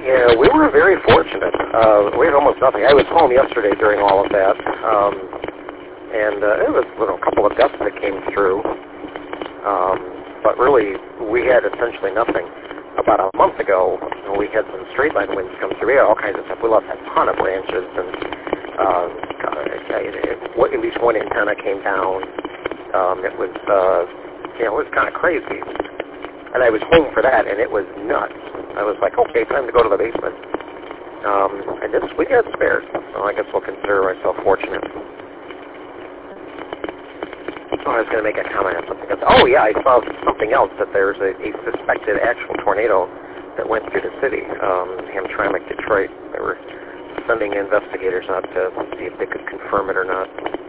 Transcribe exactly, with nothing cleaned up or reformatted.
Yeah, we were very fortunate. Uh, we had almost nothing. I was home yesterday during all of that, um, and uh, it was you know, a couple of deaths that came through, um, but really we had essentially nothing. About a month ago, we had some straight line winds come through. We had all kinds of stuff. We lost a ton of branches, and uh, at least one antenna came down. Um, it was, uh, you know, it was kind of crazy. And I was home for that, and it was nuts. I was like, okay, time to go to the basement. Um, and this, we got spares, so I guess we'll consider myself fortunate. Oh, I was going to make a comment on something else. Oh, yeah, I saw something else, that there's a, a suspected actual tornado that went through the city, um, Hamtramck, Detroit. They were sending investigators out to see if they could confirm it or not.